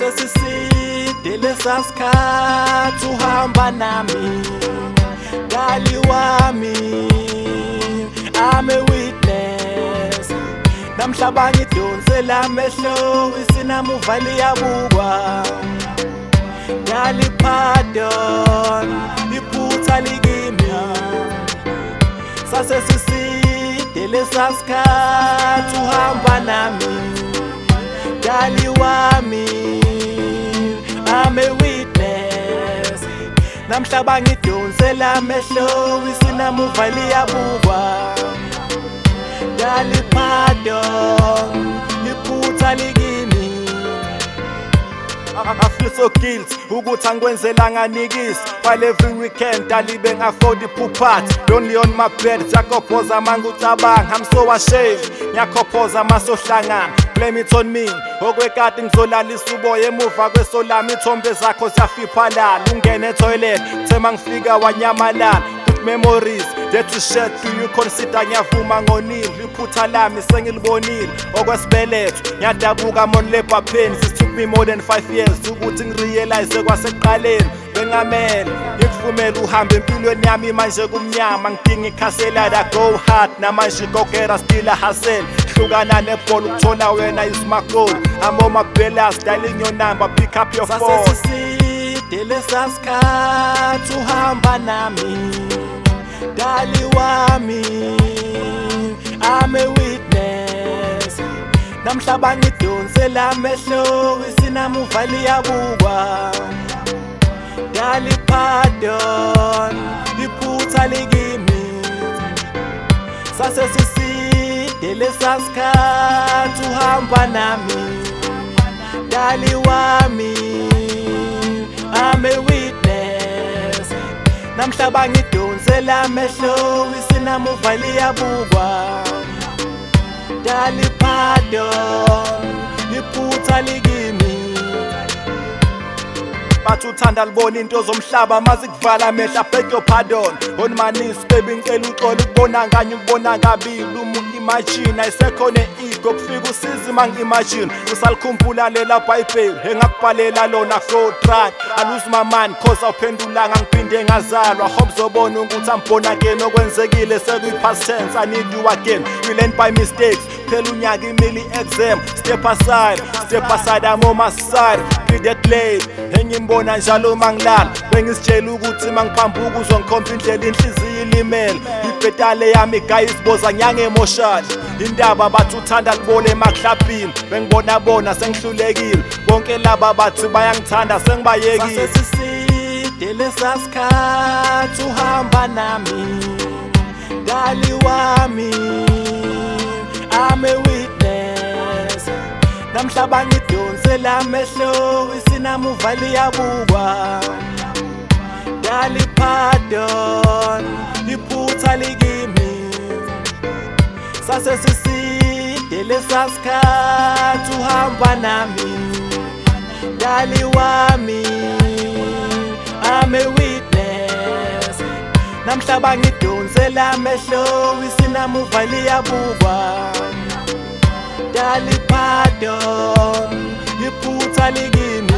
Sasesiside lesasikhathi uhamba nami dali wami, I'm a witness. Namhlaba ngidonsela amehlo isinamuva liyabukwa, dali pardon iphutha likimi. Sasesiside lesasikhathi uhamba nami dali wami, I'm a witness. Namhlaba ngidonsela amehlo isinamuva liyabukwa, dali pardon iphutha likimi. I feel so guilty ukuthi angikwenzela nganikisi, while every weekend dalibe nga-afford iphupat. Lonely on my bed ngiyakophoza mangucabanga, I'm so ashamed ngiyakophoza masohlangana. Blame it on me, okwekati ngizolalisa uboya emuva kwesolami. Ithombe zakho ziyafiphalala, ungene etoilet thema ngifika wanyamalala. Good memories that to share, do you consider ngiyavuma ngonile? Iphutha lami sengilibonile okwesibeletho, ngiyadabuka mon labor pains. It took me more than 5 years ukuthi ngirealize kwasekuqaleni. Bengamele ngikuvumela uhambe empilweni yami manje kumnyama, ngidinga ikhaselada go hard namanje igogera still a hustle. Hlukana nebhola ukuthola wena is my goal, I'm on my bellas dialing your number, pick up your phone. Sasesiside lesasikhathi uhamba nami dali wami, I'm a witness. Namhlaba ngidonsela amehlo isinamuva liyabukwa, dali pardon iphutha likimi. Sasesiside lesasikhathi uhamba nami dali wami, I'm a witness. Namhlaba ngidonsela amehlo isinamuva liyabukwa, dali pardon iphutha likimi. Bathi uthanda libona into zomhlaba mazikuvala amehlo, I beg your pardon. On my knees baby ngicela uxolo, ukubona nganye ukubona kabili. Umuntu imagine ayisekhona ego kufika usizi mangi-imagine. Usalikhumbula lela Bible engakubhalela lona, go try. I lose my mind cause awuphendulanga ngiphinde ngazalwa. Hope zobona ukuthi I'm born again, okwenzekile sekuyi-past tense, I need you again. We learn by mistakes, phela unyaka imili exam. Step aside, I'm on my side. Beat that late engimbona njalo mangilala, bengisitshela ukuthi mangiphambuka uzongikhomba indlela inhliziyo ilimele. Ibhetale yami guys boza nyange emotional, indaba bathi uthanda libole emaklabhini. Bengibona sengihlulekile, bonke laba bathi bayangithanda sengibayekile. Sasesiside lesasikhathi uhamba nami dali wami, I'm a witness. Namhlaba ngidonsela amehlo isinamuva liyabukwa, dali pardon iphutha likimi. Sasesiside lesasikhathi uhamba nami dali wami, I'm a witness. Namhlaba ngidonsela amehlo isinamuva liyabukwa, dali pardon iphutha likimi.